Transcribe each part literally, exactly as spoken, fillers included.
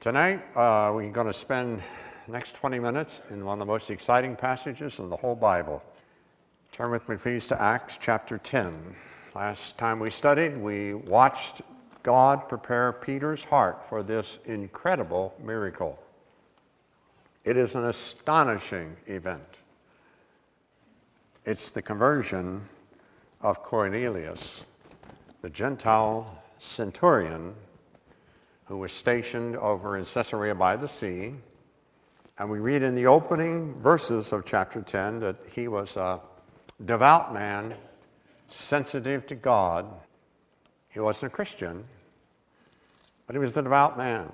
Tonight, uh, we're going to spend the next twenty minutes in one of the most exciting passages in the whole Bible. Turn with me, please, to Acts chapter ten. Last time we studied, we watched God prepare Peter's heart for this incredible miracle. It is an astonishing event. It's the conversion of Cornelius, the Gentile centurion who was stationed over in Caesarea by the sea. And we read in the opening verses of chapter ten that he was a devout man, sensitive to God. He wasn't a Christian, but he was a devout man.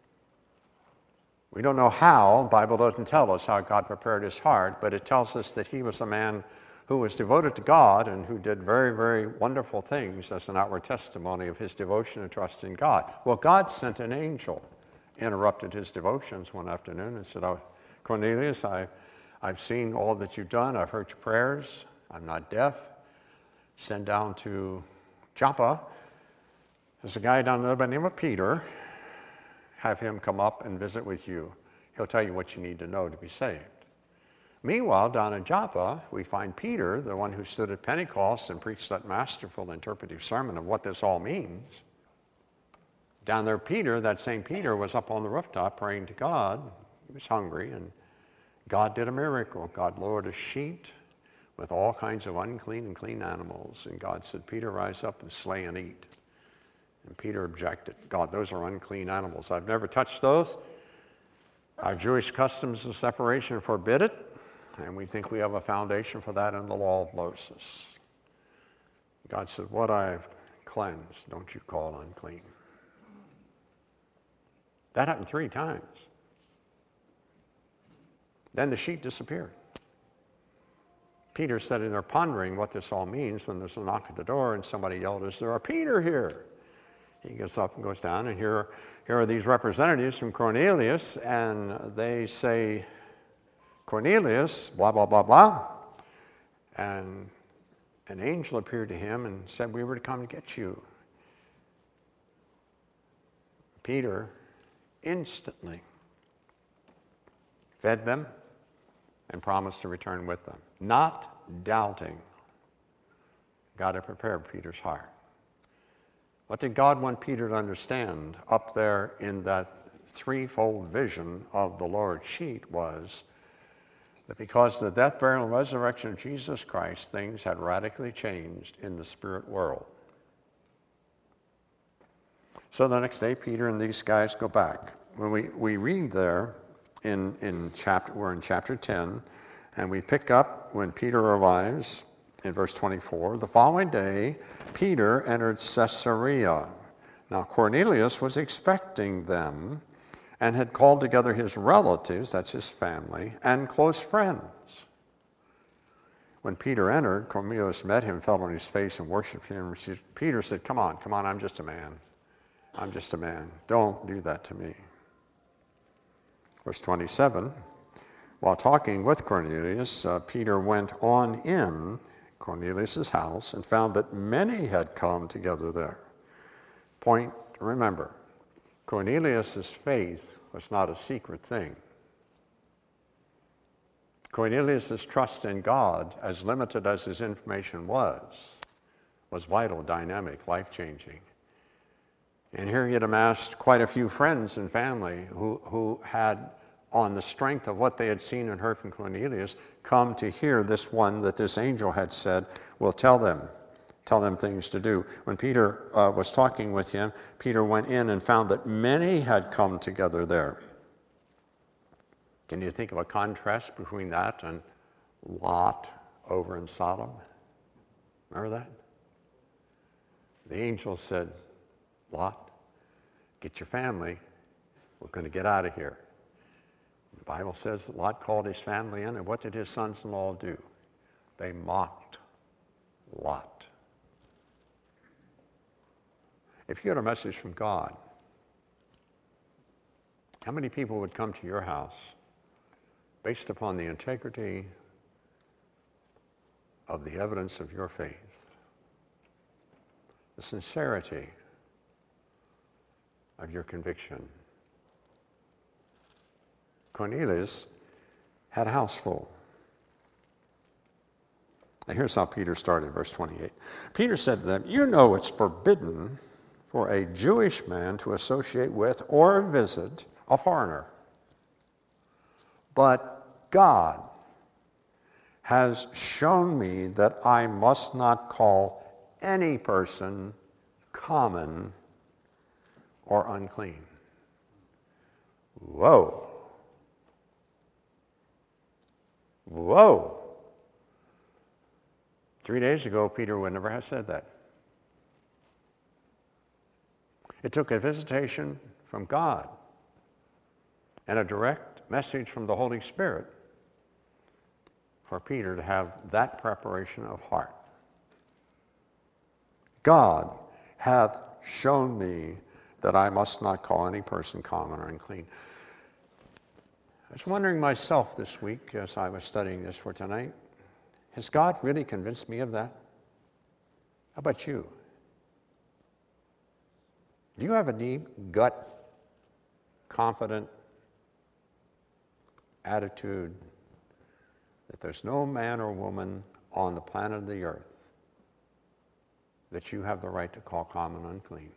We don't know how, the Bible doesn't tell us how God prepared his heart, but it tells us that he was a man who was devoted to God and who did very, very wonderful things as an outward testimony of his devotion and trust in God. Well, God sent an angel, interrupted his devotions one afternoon and said, "Oh, Cornelius, I, I've seen all that you've done. I've heard your prayers. I'm not deaf. Send down to Joppa. There's a guy down there by the name of Peter. Have him come up and visit with you. He'll tell you what you need to know to be saved." Meanwhile, down in Joppa, we find Peter, the one who stood at Pentecost and preached that masterful interpretive sermon of what this all means. Down there, Peter, that same Peter, was up on the rooftop praying to God. He was hungry, and God did a miracle. God lowered a sheet with all kinds of unclean and clean animals, and God said, "Peter, rise up and slay and eat." And Peter objected. "God, those are unclean animals. I've never touched those. Our Jewish customs of separation forbid it, and we think we have a foundation for that in the law of Moses." God said, "What I've cleansed, don't you call unclean." That happened three times. Then the sheet disappeared. Peter's sitting there pondering what this all means when there's a knock at the door and somebody yelled, "Is there a Peter here?" He gets up and goes down, and here, here are these representatives from Cornelius, and they say, "Cornelius, blah, blah, blah, blah." And an angel appeared to him and said, "We were to come to get you." Peter instantly fed them and promised to return with them, not doubting. God had prepared Peter's heart. What did God want Peter to understand up there in that threefold vision of the Lord's sheet was that because of the death, burial, and resurrection of Jesus Christ, things had radically changed in the spirit world. So the next day, Peter and these guys go back. When we, we read there in, in chapter, we're in chapter ten, and we pick up when Peter arrives in verse twenty-four. The following day, Peter entered Caesarea. Now Cornelius was expecting them and had called together his relatives, that's his family, and close friends. When Peter entered, Cornelius met him, fell on his face, and worshiped him. Peter said, "Come on, come on, I'm just a man. I'm just a man. Don't do that to me." Verse twenty-seven, while talking with Cornelius, uh, Peter went on in Cornelius' house and found that many had come together there. Point to remember, Cornelius' faith was not a secret thing. Cornelius' trust in God, as limited as his information was, was vital, dynamic, life-changing. And here he had amassed quite a few friends and family who, who had, on the strength of what they had seen and heard from Cornelius, come to hear this one that this angel had said will tell them, tell them things to do. When Peter uh, was talking with him, Peter went in and found that many had come together there. Can you think of a contrast between that and Lot over in Sodom? Remember that? The angel said, "Lot, get your family. We're going to get out of here." The Bible says that Lot called his family in, and what did his sons-in-law do? They mocked Lot. If you had a message from God, how many people would come to your house based upon the integrity of the evidence of your faith, the sincerity of your conviction, Cornelius had a house full. Now here's how Peter started, verse twenty-eight. Peter said to them, "You know it's forbidden for a Jewish man to associate with or visit a foreigner. But God has shown me that I must not call any person common or unclean." Whoa. Whoa. Three days ago, Peter would never have said that. It took a visitation from God and a direct message from the Holy Spirit for Peter to have that preparation of heart. God hath shown me that I must not call any person common or unclean. I was wondering myself this week as I was studying this for tonight, has God really convinced me of that? How about you? Do you have a deep, gut, confident attitude that there's no man or woman on the planet of the earth that you have the right to call common unclean?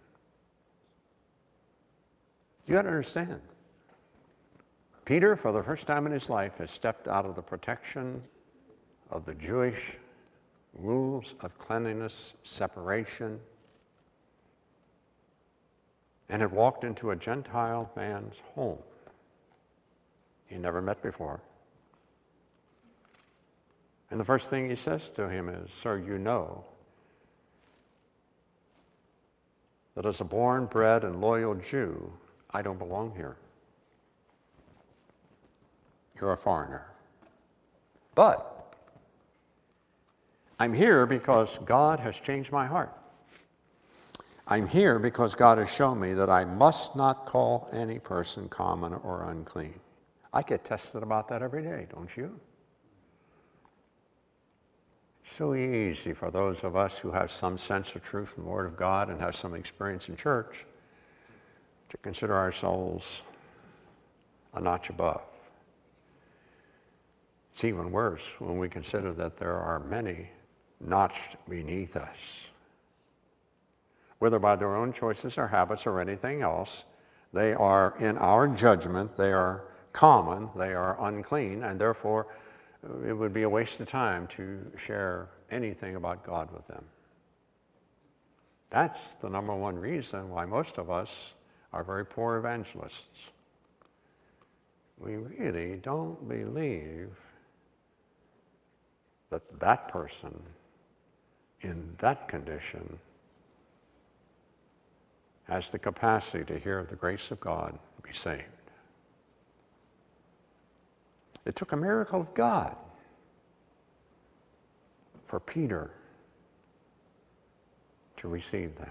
You got to understand. Peter, for the first time in his life, has stepped out of the protection of the Jewish rules of cleanliness, separation, and had walked into a Gentile man's home he never met before. And the first thing he says to him is, "Sir, you know that as a born, bred, and loyal Jew, I don't belong here. You're a foreigner. But I'm here because God has changed my heart. I'm here because God has shown me that I must not call any person common or unclean." I get tested about that every day, don't you? So easy for those of us who have some sense of truth from the Word of God and have some experience in church to consider ourselves a notch above. It's even worse when we consider that there are many notched beneath us. Whether by their own choices or habits or anything else, they are, in our judgment, they are common, they are unclean, and therefore it would be a waste of time to share anything about God with them. That's the number one reason why most of us are very poor evangelists. We really don't believe that that person in that condition has the capacity to hear of the grace of God and be saved. It took a miracle of God for Peter to receive that.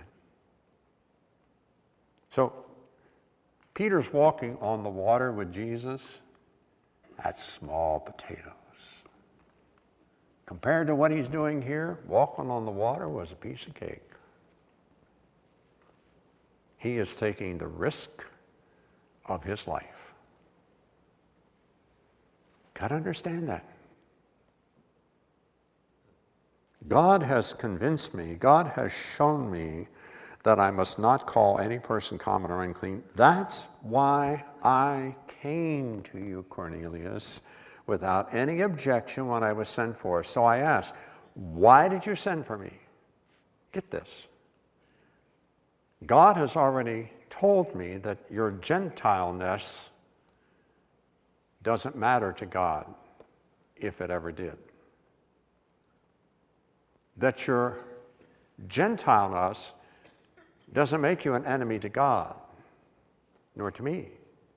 So, Peter's walking on the water with Jesus. That's small potatoes. Compared to what he's doing here, walking on the water was a piece of cake. He is taking the risk of his life. Got to understand that. God has convinced me, God has shown me that I must not call any person common or unclean. That's why I came to you, Cornelius, without any objection when I was sent for. So I asked, why did you send for me? Get this. God has already told me that your Gentileness doesn't matter to God, if it ever did. That your Gentileness doesn't make you an enemy to God, nor to me.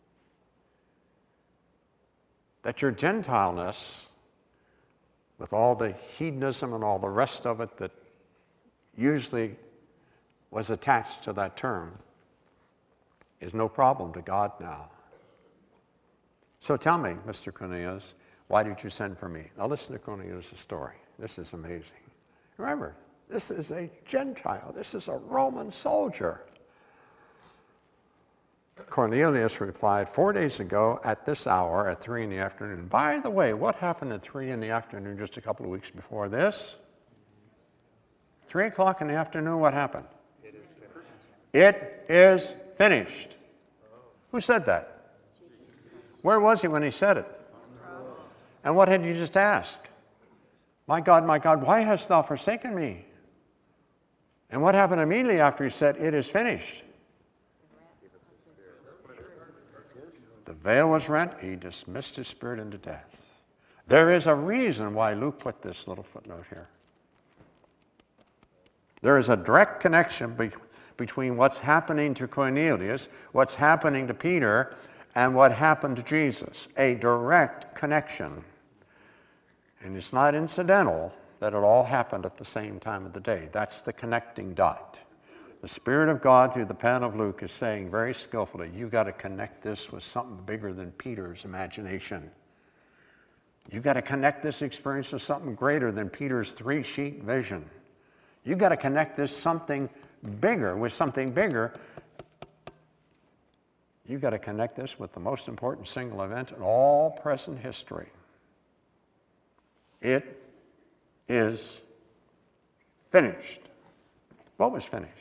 That your Gentileness, with all the hedonism and all the rest of it that usually was attached to that term, is no problem to God now. So tell me, Mister Cornelius, why did you send for me? Now listen to Cornelius' story. This is amazing. Remember, this is a Gentile. This is a Roman soldier. Cornelius replied, four days ago at this hour, at three in the afternoon. By the way, what happened at three in the afternoon just a couple of weeks before this? Three o'clock in the afternoon, what happened? It is finished. It is finished. Who said that? Where was he when he said it? And what had you just asked? My God, my God, why hast thou forsaken me? And what happened immediately after he said, it is finished? The veil was rent. He dismissed his spirit into death. There is a reason why Luke put this little footnote here. There is a direct connection be- between what's happening to Cornelius, what's happening to Peter, and what happened to Jesus. A direct connection. And it's not incidental that it all happened at the same time of the day. That's the connecting dot. The Spirit of God, through the pen of Luke, is saying very skillfully, you got to connect this with something bigger than Peter's imagination. You got to connect this experience with something greater than Peter's three-sheet vision. You got to connect this something bigger with something bigger. You got to connect this with the most important single event in all present history. It is finished. What was finished?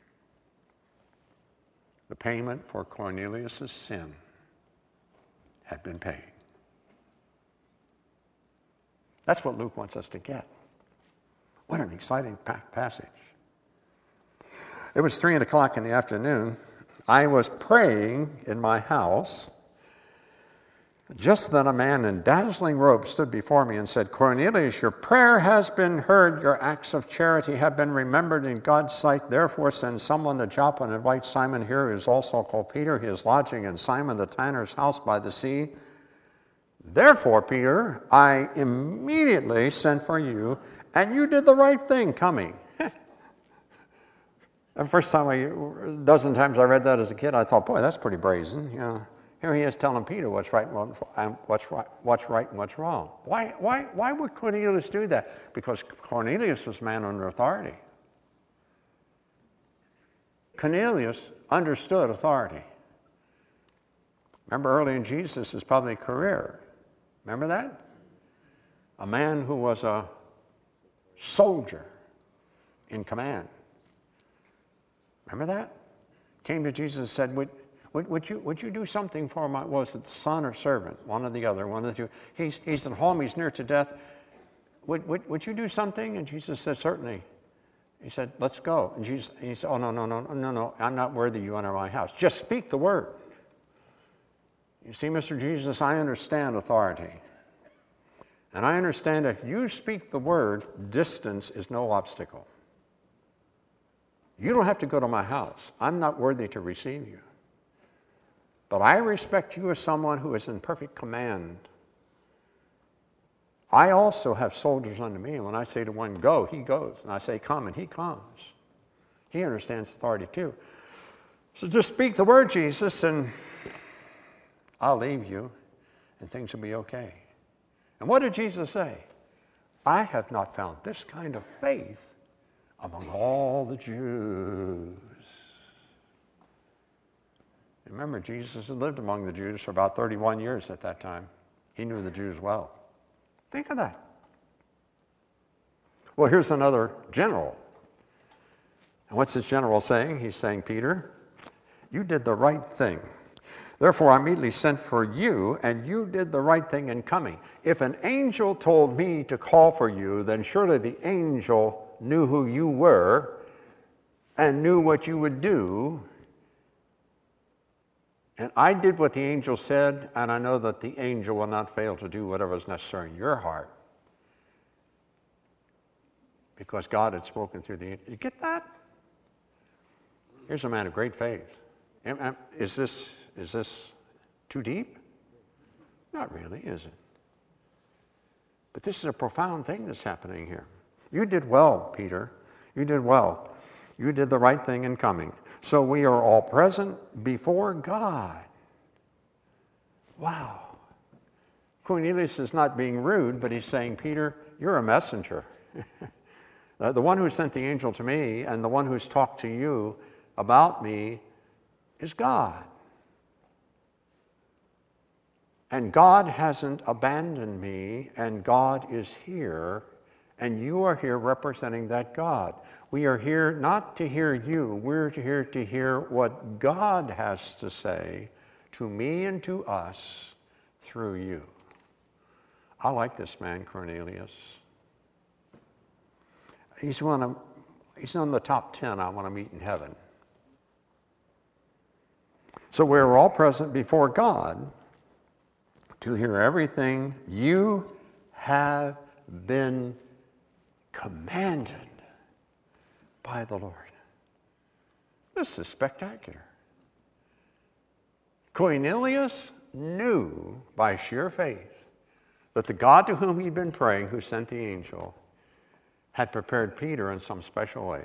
The payment for Cornelius' sin had been paid. That's what Luke wants us to get. What an exciting passage. It was three o'clock in the afternoon. I was praying in my house. Just then a man in dazzling robes stood before me and said, Cornelius, your prayer has been heard. Your acts of charity have been remembered in God's sight. Therefore send someone to Joppa and invite Simon here, who is also called Peter. He is lodging in Simon the tanner's house by the sea. Therefore, Peter, I immediately sent for you, and you did the right thing coming. The first time, I, a dozen times I read that as a kid, I thought, boy, that's pretty brazen. You know, here he is telling Peter what's right and what's right, what's right and what's wrong. Why, why, why would Cornelius do that? Because Cornelius was a man under authority. Cornelius understood authority. Remember early in Jesus' public career. Remember that? A man who was a soldier in command. Remember that? Came to Jesus and said, would, would, would, you, would you do something for my, was it son or servant? One or the other, one of the two. He's, he's at home, he's near to death. Would, would, would you do something? And Jesus said, certainly. He said, let's go. And Jesus, he said, oh, no, no, no, no, no, I'm not worthy you enter my house. Just speak the word. You see, Mister Jesus, I understand authority. And I understand if you speak the word, distance is no obstacle. You don't have to go to my house. I'm not worthy to receive you. But I respect you as someone who is in perfect command. I also have soldiers under me, and when I say to one, go, he goes. And I say, come, and he comes. He understands authority too. So just speak the word, Jesus, and I'll leave you, and things will be okay. And what did Jesus say? I have not found this kind of faith among all the Jews. Remember, Jesus had lived among the Jews for about thirty-one years at that time. He knew the Jews well. Think of that. Well, here's another general. And what's this general saying? He's saying, Peter, you did the right thing. Therefore, I immediately sent for you, and you did the right thing in coming. If an angel told me to call for you, then surely the angel knew who you were and knew what you would do. And I did what the angel said, and I know that the angel will not fail to do whatever is necessary in your heart. Because God had spoken through the angel. You get that? Here's a man of great faith. Is this, is this too deep? Not really, is it? But this is a profound thing that's happening here. You did well, Peter. You did well. You did the right thing in coming. So we are all present before God. Wow. Cornelius is not being rude, but he's saying, Peter, you're a messenger. The one who sent the angel to me and the one who's talked to you about me is God. And God hasn't abandoned me, and God is here, and you are here representing that God. We are here not to hear you, we're here to hear what God has to say to me and to us through you. I like this man, Cornelius. He's one of, he's on the top ten I want to meet in heaven. So we're all present before God to hear everything you have been commanded by the Lord. This is spectacular. Cornelius knew by sheer faith that the God to whom he'd been praying, who sent the angel, had prepared Peter in some special way.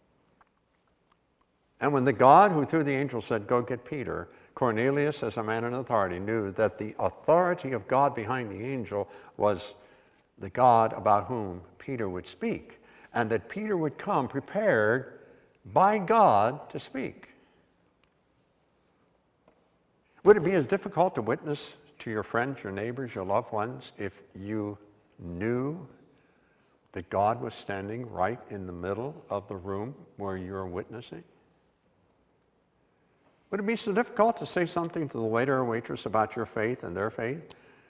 And when the God who through the angel said, go get Peter, Cornelius, as a man in authority, knew that the authority of God behind the angel was the God about whom Peter would speak, and that Peter would come prepared by God to speak. Would it be as difficult to witness to your friends, your neighbors, your loved ones, if you knew that God was standing right in the middle of the room where you're witnessing? Would it be so difficult to say something to the waiter or waitress about your faith and their faith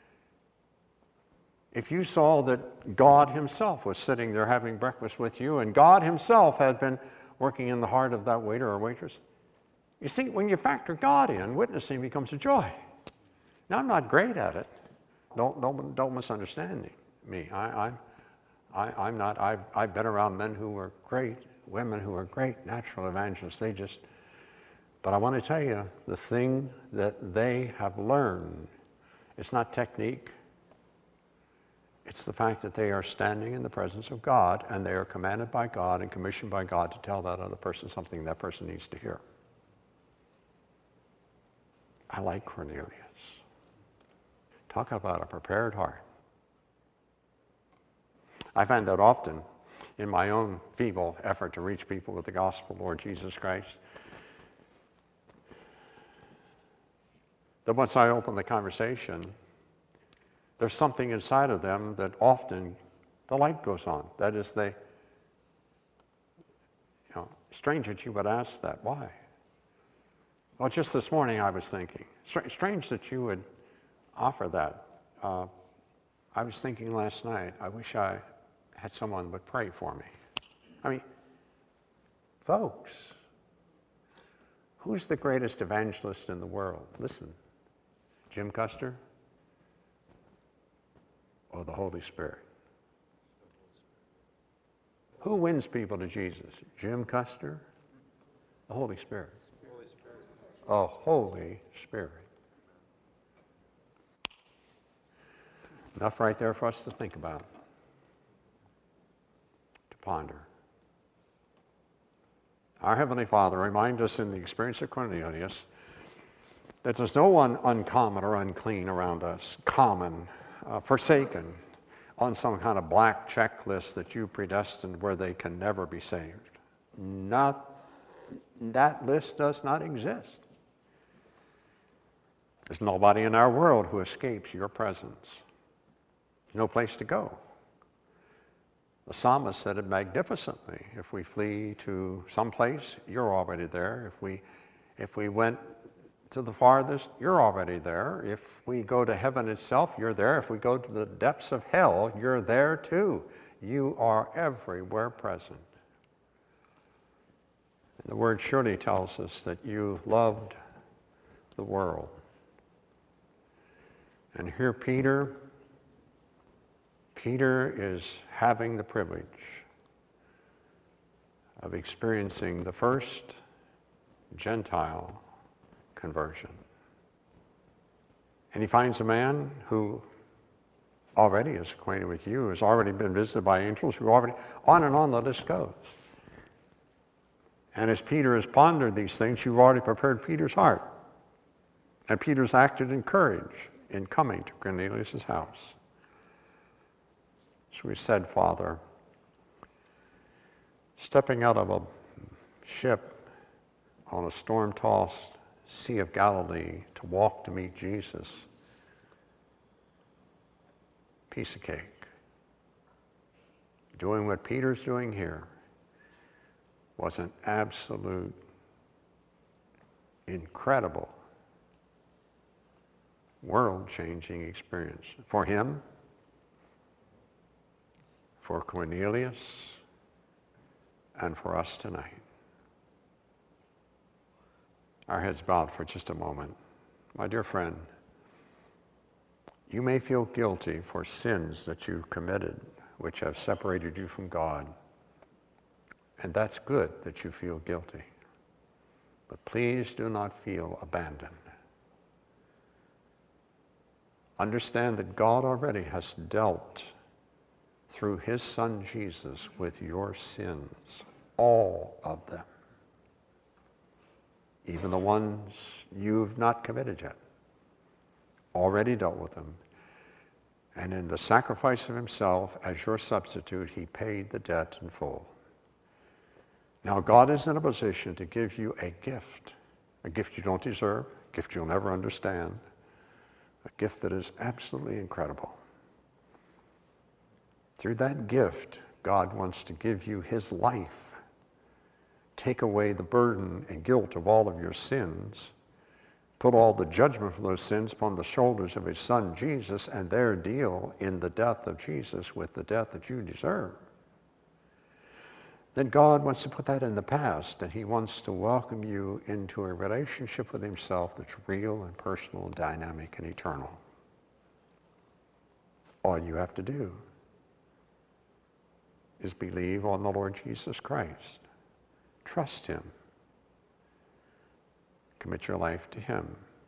if you saw that God himself was sitting there having breakfast with you, and God himself had been working in the heart of that waiter or waitress? You see, when you factor God in, witnessing becomes a joy. Now, I'm not great at it. Don't, don't, don't misunderstand me. I, I'm, I, I'm not, I've, I've been around men who were great, women who are great natural evangelists. They just, but I want to tell you, the thing that they have learned, it's not technique. It's the fact that they are standing in the presence of God, and they are commanded by God and commissioned by God to tell that other person something that person needs to hear. I like Cornelius. Talk about a prepared heart. I find that often in my own feeble effort to reach people with the gospel of Lord Jesus Christ, that once I open the conversation, there's something inside of them that often the light goes on. That is, they, you know, strange that you would ask that. Why? Well, just this morning I was thinking. Str- strange that you would offer that. Uh, I was thinking last night, I wish I had someone would pray for me. I mean, folks, who's the greatest evangelist in the world? Listen, Jim Custer or the Holy Spirit? Who wins people to Jesus? Jim Custer? The Holy Spirit? A Holy Spirit. Enough right there for us to think about, to ponder. Our Heavenly Father, remind us in the experience of Cornelius that there's no one uncommon or unclean around us, common, uh, forsaken, on some kind of black checklist that you predestined where they can never be saved. Not, that list does not exist. There's nobody in our world who escapes your presence. No place to go. The psalmist said it magnificently. If we flee to some place, you're already there. If we, if we went to the farthest, you're already there. If we go to heaven itself, you're there. If we go to the depths of hell, you're there too. You are everywhere present. And the word surely tells us that you loved the world. And here Peter, Peter is having the privilege of experiencing the first Gentile conversion. And he finds a man who already is acquainted with you, has already been visited by angels, who already, on and on the list goes. And as Peter has pondered these things, you've already prepared Peter's heart. And Peter's acted in courage in coming to Cornelius' house. So we said, Father, stepping out of a ship on a storm-tossed Sea of Galilee to walk to meet Jesus piece of cake. Doing what Peter's doing here was an absolute, incredible, world-changing experience for him, for Cornelius, and for us tonight. Our heads bowed for just a moment. My dear friend, you may feel guilty for sins that you've committed which have separated you from God. And that's good that you feel guilty. But please do not feel abandoned. Understand that God already has dealt through his Son Jesus with your sins, all of them, even the ones you've not committed yet, already dealt with them. And in the sacrifice of himself as your substitute, he paid the debt in full. Now God is in a position to give you a gift, a gift you don't deserve, a gift you'll never understand, a gift that is absolutely incredible. Through that gift, God wants to give you his life, take away the burden and guilt of all of your sins, put all the judgment for those sins upon the shoulders of his Son Jesus, and there deal in the death of Jesus with the death that you deserve. Then God wants to put that in the past, and he wants to welcome you into a relationship with himself that's real and personal and dynamic and eternal. All you have to do is believe on the Lord Jesus Christ. Trust him. Commit your life to him.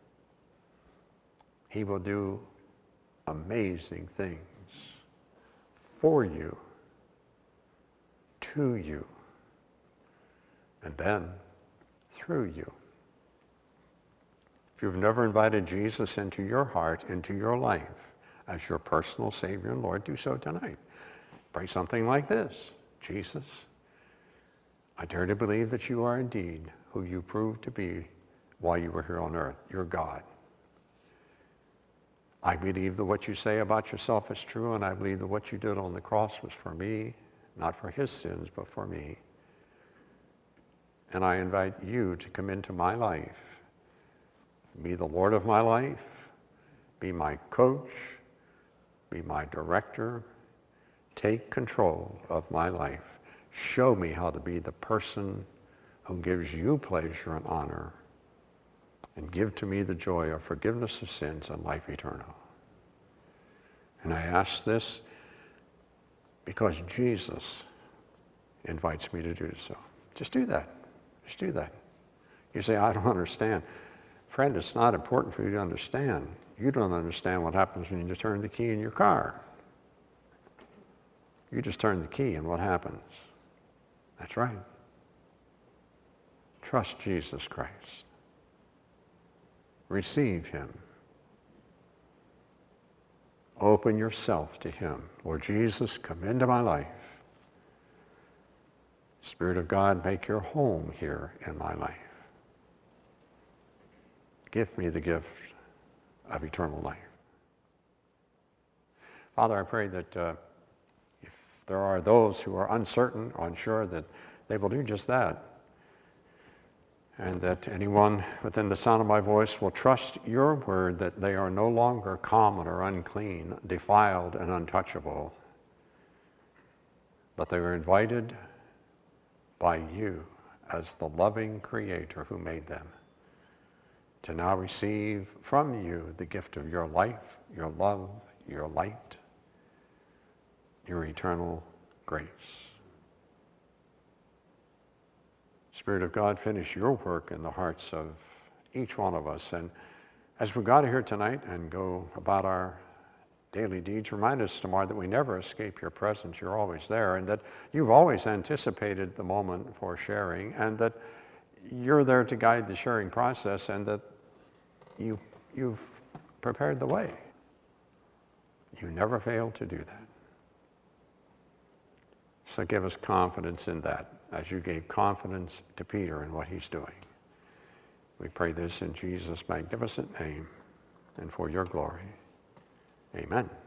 He will do amazing things for you, to you, and then through you. If you've never invited Jesus into your heart, into your life, as your personal Savior and Lord, do so tonight. Pray something like this: Jesus, I dare to believe that you are indeed who you proved to be while you were here on earth. You're God. I believe that what you say about yourself is true, and I believe that what you did on the cross was for me, not for his sins, but for me. And I invite you to come into my life, be the Lord of my life, be my coach, be my director, take control of my life. Show me how to be the person who gives you pleasure and honor, and give to me the joy of forgiveness of sins and life eternal. And I ask this because Jesus invites me to do so. Just do that. Just do that. You say, I don't understand. Friend, it's not important for you to understand. You don't understand what happens when you just turn the key in your car. You just turn the key and what happens? That's right. Trust Jesus Christ. Receive him. Open yourself to him. Lord Jesus, come into my life. Spirit of God, make your home here in my life. Give me the gift of eternal life. Father, I pray that uh, if there are those who are uncertain or unsure, that they will do just that. And that anyone within the sound of my voice will trust your word that they are no longer common or unclean, defiled and untouchable, but they were invited by you as the loving Creator who made them to now receive from you the gift of your life, your love, your light, your eternal grace. Spirit of God, finish your work in the hearts of each one of us. And as we got here tonight and go about our daily deeds, remind us tomorrow that we never escape your presence. You're always there, and that you've always anticipated the moment for sharing, and that you're there to guide the sharing process, and that you, you've prepared the way. You never fail to do that. So give us confidence in that, as you gave confidence to Peter in what he's doing. We pray this in Jesus' magnificent name and for your glory. Amen.